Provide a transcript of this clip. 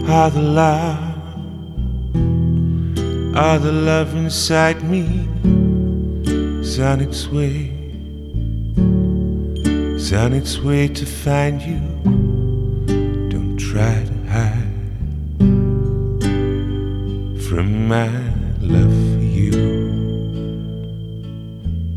All the love inside me is on its way to find you. Don't try to hide from my love